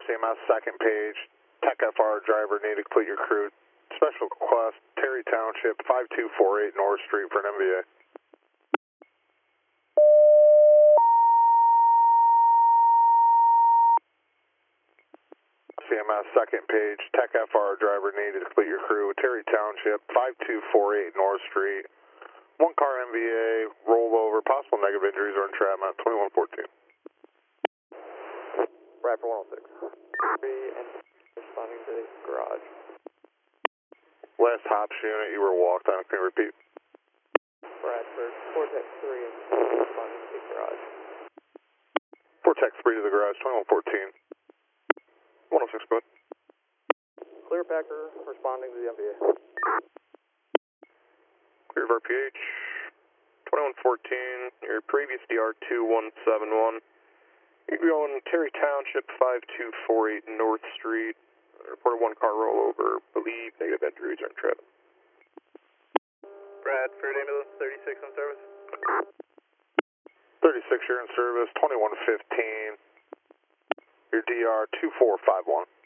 CMS second page, Tech FR driver need to complete your crew. Special request, Terry Township, 5248 North Street for an MVA. CMS second page, Tech FR driver needed to complete your crew. Terry Township, 5248 North Street. One car MVA, rollover, possible negative injuries or entrapment, 2114. Raptor 106. And responding to the garage. Last hops unit, you were walked on. Can you repeat? Bradford, Vortex 3 and responding to the garage. Vortex 3 to the garage, 2114. 106, go ahead. Clear Packer, responding to the MVA. Clear of RPH, 2114, your previous DR 2171. You're going Terry Township, 5248 North Street. Reported one car rollover, believe negative injuries are in trip. Bradford, ambulance 36 on service. 36, you're in service, 2115. Your DR 2451.